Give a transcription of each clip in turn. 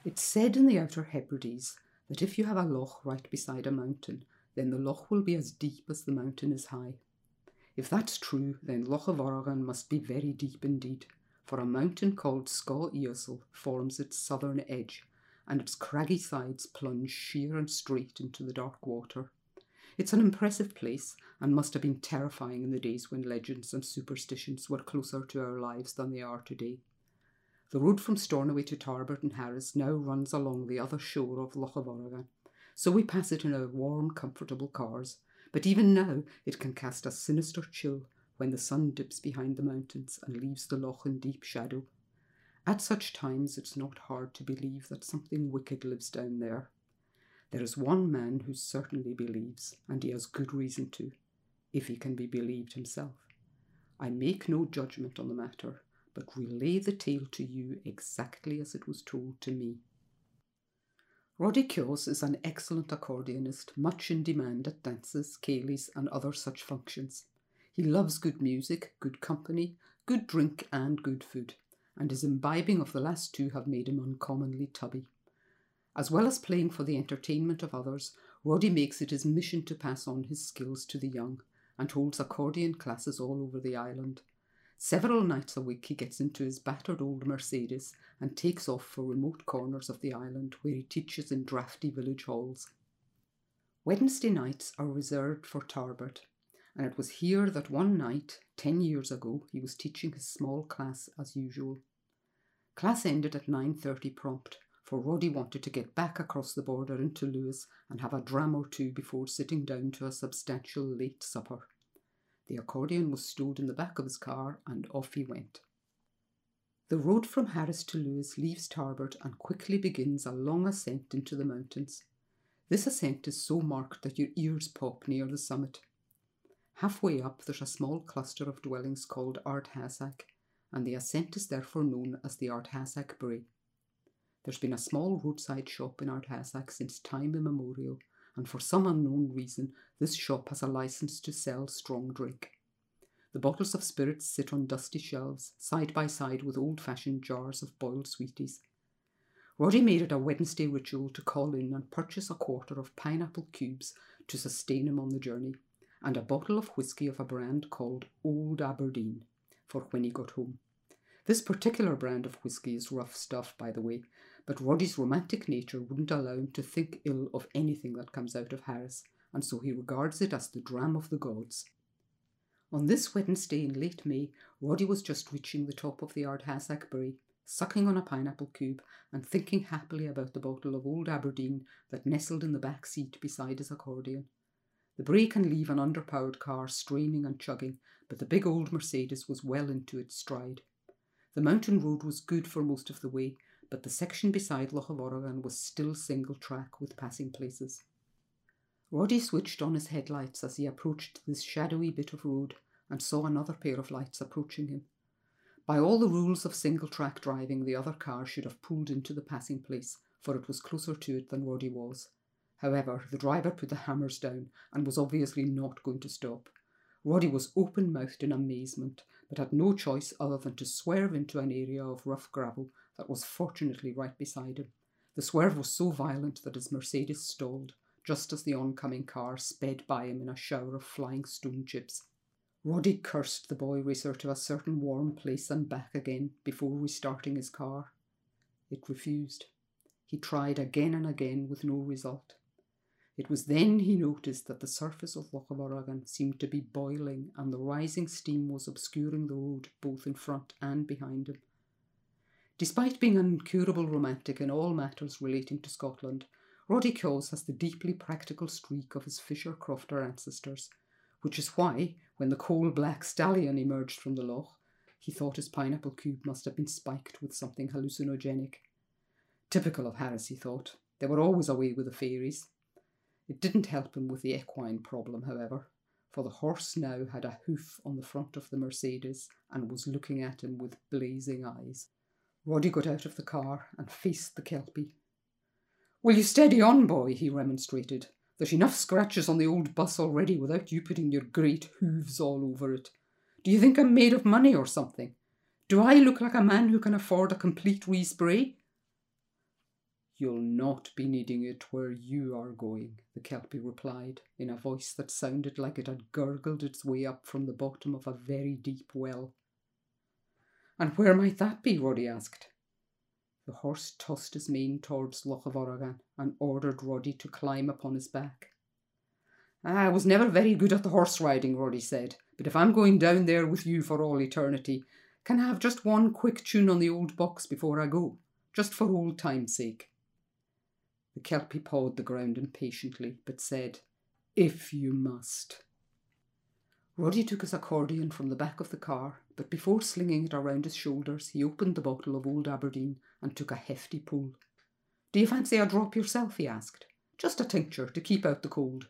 It's said in the Outer Hebrides that if you have a loch right beside a mountain, then the loch will be as deep as the mountain is high. If that's true, then Loch of Oregon must be very deep indeed, for a mountain called Scaw Iosel forms its southern edge, and its craggy sides plunge sheer and straight into the dark water. It's an impressive place, and must have been terrifying in the days when legends and superstitions were closer to our lives than they are today. The road from Stornoway to Tarbert and Harris now runs along the other shore of Loch of Oregon, so we pass it in our warm, comfortable cars, but even now it can cast a sinister chill when the sun dips behind the mountains and leaves the loch in deep shadow. At such times it's not hard to believe that something wicked lives down there. There is one man who certainly believes, and he has good reason to, if he can be believed himself. I make no judgment on the matter, but relay the tale to you exactly as it was told to me. Roddy Kjos is an excellent accordionist, much in demand at dances, ceilidhs and other such functions. He loves good music, good company, good drink and good food, and his imbibing of the last two have made him uncommonly tubby. As well as playing for the entertainment of others, Roddy makes it his mission to pass on his skills to the young, and holds accordion classes all over the island. Several nights a week he gets into his battered old Mercedes and takes off for remote corners of the island where he teaches in draughty village halls. Wednesday nights are reserved for Tarbert, and it was here that one night, 10 years ago, he was teaching his small class as usual. Class ended at 9:30 prompt, for Roddy wanted to get back across the border into Lewis and have a dram or two before sitting down to a substantial late supper. The accordion was stowed in the back of his car, and off he went. The road from Harris to Lewis leaves Tarbert and quickly begins a long ascent into the mountains. This ascent is so marked that your ears pop near the summit. Halfway up there's a small cluster of dwellings called Ardhassack, and the ascent is therefore known as the Ardhassack Brae. There's been a small roadside shop in Ardhassack since time immemorial, and for some unknown reason this shop has a licence to sell strong drink. The bottles of spirits sit on dusty shelves, side by side with old-fashioned jars of boiled sweeties. Roddy made it a Wednesday ritual to call in and purchase a quarter of pineapple cubes to sustain him on the journey, and a bottle of whisky of a brand called Old Aberdeen for when he got home. This particular brand of whisky is rough stuff, by the way, but Roddy's romantic nature wouldn't allow him to think ill of anything that comes out of Harris, and so he regards it as the dram of the gods. On this Wednesday in late May, Roddy was just reaching the top of the Ardhassack Brae, sucking on a pineapple cube and thinking happily about the bottle of Old Aberdeen that nestled in the back seat beside his accordion. The Brae can leave an underpowered car straining and chugging, but the big old Mercedes was well into its stride. The mountain road was good for most of the way, but the section beside Loch of Oregon was still single track with passing places. Roddy switched on his headlights as he approached this shadowy bit of road and saw another pair of lights approaching him. By all the rules of single track driving, the other car should have pulled into the passing place, for it was closer to it than Roddy was. However, the driver put the hammers down and was obviously not going to stop. Roddy was open-mouthed in amazement, but had no choice other than to swerve into an area of rough gravel that was fortunately right beside him. The swerve was so violent that his Mercedes stalled, just as the oncoming car sped by him in a shower of flying stone chips. Roddy cursed the boy racer to a certain warm place and back again before restarting his car. It refused. He tried again and again with no result. It was then he noticed that the surface of Loch of Oregon seemed to be boiling, and the rising steam was obscuring the road both in front and behind him. Despite being an incurable romantic in all matters relating to Scotland, Roddy Kjos has the deeply practical streak of his Fisher-Crofter ancestors, which is why, when the coal-black stallion emerged from the loch, he thought his pineapple cube must have been spiked with something hallucinogenic. Typical of Harris, he thought. They were always away with the fairies. It didn't help him with the equine problem, however, for the horse now had a hoof on the front of the Mercedes and was looking at him with blazing eyes. Roddy got out of the car and faced the Kelpie. "Will you steady on, boy?" he remonstrated. "There's enough scratches on the old bus already without you putting your great hooves all over it. Do you think I'm made of money or something? Do I look like a man who can afford a complete respray?" "You'll not be needing it where you are going," the Kelpie replied, in a voice that sounded like it had gurgled its way up from the bottom of a very deep well. "And where might that be?" Roddy asked. The horse tossed his mane towards Loch of Orragan and ordered Roddy to climb upon his back. "I was never very good at the horse riding," Roddy said, "but if I'm going down there with you for all eternity, can I have just one quick tune on the old box before I go, just for old time's sake?" The Kelpie pawed the ground impatiently, but said, "If you must." Roddy took his accordion from the back of the car, but before slinging it around his shoulders, he opened the bottle of Old Aberdeen and took a hefty pull. "Do you fancy a drop yourself?" he asked. "Just a tincture to keep out the cold."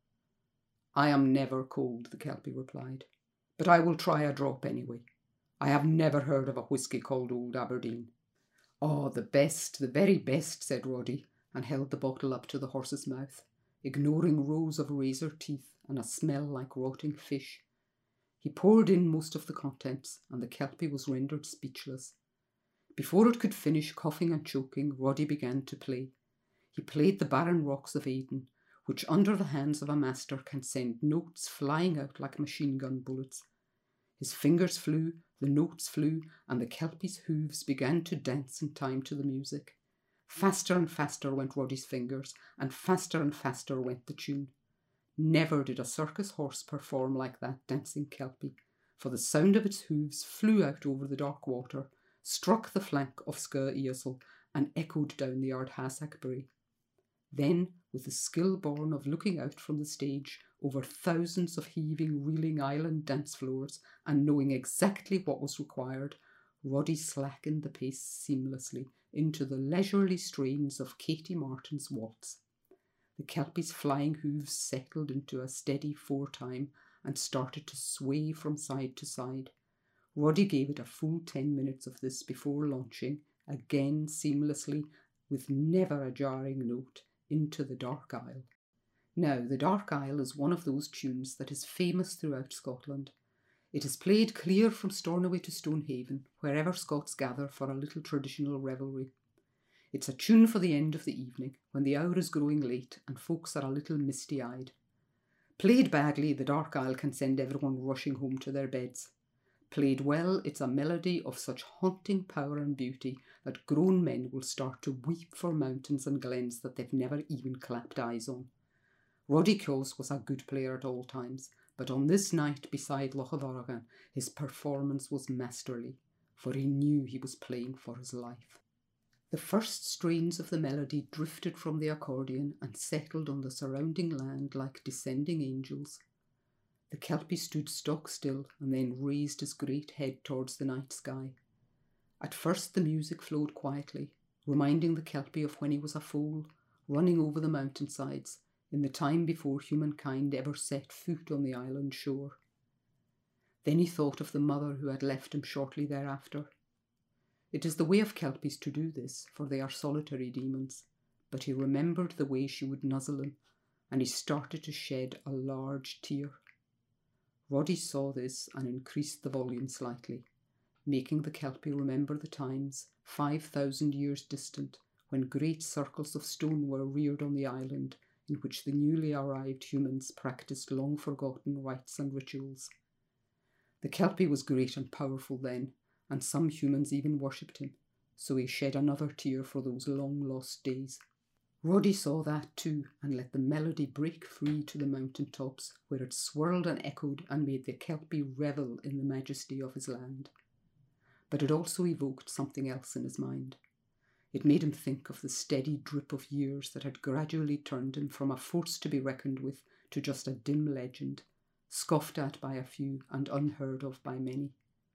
"I am never cold," the Kelpie replied, "but I will try a drop anyway. I have never heard of a whisky called Old Aberdeen." "Oh, the best, the very best," said Roddy, and held the bottle up to the horse's mouth, ignoring rows of razor teeth and a smell like rotting fish. He poured in most of the contents, and the Kelpie was rendered speechless. Before it could finish coughing and choking, Roddy began to play. He played the Barren Rocks of Aden, which under the hands of a master can send notes flying out like machine gun bullets. His fingers flew, the notes flew, and the Kelpie's hooves began to dance in time to the music. Faster and faster went Roddy's fingers, and faster went the tune. Never did a circus horse perform like that dancing Kelpie, for the sound of its hooves flew out over the dark water, struck the flank of Sker Easel, and echoed down the Ardhasach Brae. Then, with the skill born of looking out from the stage over thousands of heaving, reeling island dance floors and knowing exactly what was required, Roddy slackened the pace seamlessly into the leisurely strains of Katie Martin's waltz. The Kelpie's flying hooves settled into a steady 4-time and started to sway from side to side. Roddy gave it a full 10 minutes of this before launching, again seamlessly, with never a jarring note, into the Dark Isle. Now, the Dark Isle is one of those tunes that is famous throughout Scotland. It is played clear from Stornoway to Stonehaven, wherever Scots gather for a little traditional revelry. It's a tune for the end of the evening, when the hour is growing late and folks are a little misty-eyed. Played badly, the Dark Isle can send everyone rushing home to their beds. Played well, it's a melody of such haunting power and beauty that grown men will start to weep for mountains and glens that they've never even clapped eyes on. Roddy Kyo's was a good player at all times, but on this night beside Loch of Orragan, his performance was masterly, for he knew he was playing for his life. The first strains of the melody drifted from the accordion and settled on the surrounding land like descending angels. The Kelpie stood stock still and then raised his great head towards the night sky. At first the music flowed quietly, reminding the Kelpie of when he was a foal, running over the mountainsides, in the time before humankind ever set foot on the island shore. Then he thought of the mother who had left him shortly thereafter. It is the way of Kelpies to do this, for they are solitary demons, but he remembered the way she would nuzzle him, and he started to shed a large tear. Roddy saw this and increased the volume slightly, making the Kelpie remember the times, 5,000 years distant, when great circles of stone were reared on the island, in which the newly arrived humans practiced long-forgotten rites and rituals. The Kelpie was great and powerful then, and some humans even worshipped him, so he shed another tear for those long-lost days. Roddy saw that too, and let the melody break free to the mountain tops, where it swirled and echoed and made the Kelpie revel in the majesty of his land. But it also evoked something else in his mind. It made him think of the steady drip of years that had gradually turned him from a force to be reckoned with to just a dim legend, scoffed at by a few and unheard of by many.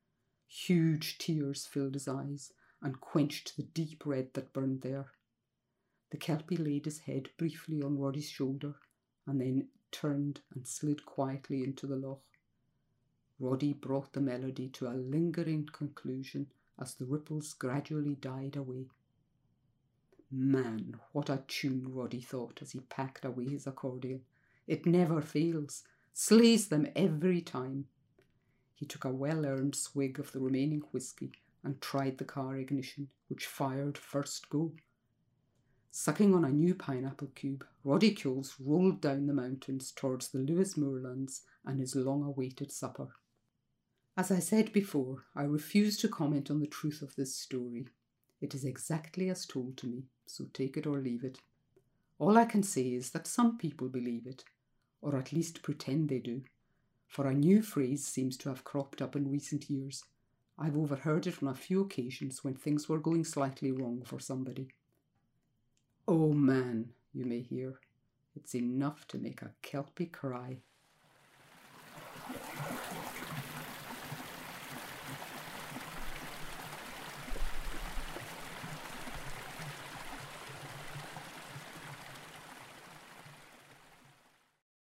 Huge tears filled his eyes and quenched the deep red that burned there. The Kelpie laid his head briefly on Roddy's shoulder and then turned and slid quietly into the loch. Roddy brought the melody to a lingering conclusion as the ripples gradually died away. Man, what a tune, Roddy thought as he packed away his accordion. It never fails, slays them every time. He took a well-earned swig of the remaining whisky and tried the car ignition, which fired first go. Sucking on a new pineapple cube, Roddy Kyols rolled down the mountains towards the Lewis moorlands and his long-awaited supper. As I said before, I refuse to comment on the truth of this story. It is exactly as told to me, so take it or leave it. All I can say is that some people believe it, or at least pretend they do, for a new phrase seems to have cropped up in recent years. I've overheard it on a few occasions when things were going slightly wrong for somebody. "Oh man," you may hear, "it's enough to make a Kelpie cry."